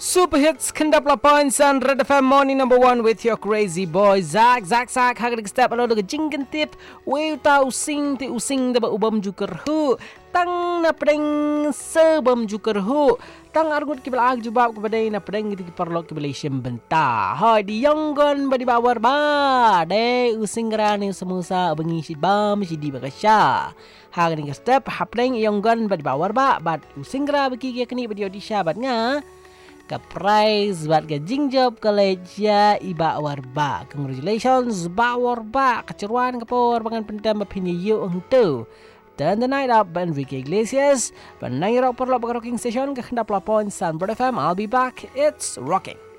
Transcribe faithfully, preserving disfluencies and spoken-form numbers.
Super Hits Kendap lapan San Red F M Morning Number One with your crazy boy Zak Zak Zak Hagak step alo de jingken tip Weu tau sing ti using de ubam juker hu Tang na pedeng sebam juker hu Tang argut kibal ag jubab kepada na pedeng gitu kiparlo kibalation benta Hai di yonggon badi bawar ba De using grani semusa bengi si bam si di bakasya Hagak ni step hapdeng yonggon badi bawar ba Bat using gra beki kini badi odisha bat nga Ka prize buat ke Jingjob College ya iba warba. Congratulations ba warba. Keceruan kapor bangan pentam bapini yu untuk. Turn the night up Enrique Iglesias. Panay rock perlo pag rocking station ke Kendap Lapon San Bird F M. I'll be back. It's rocking.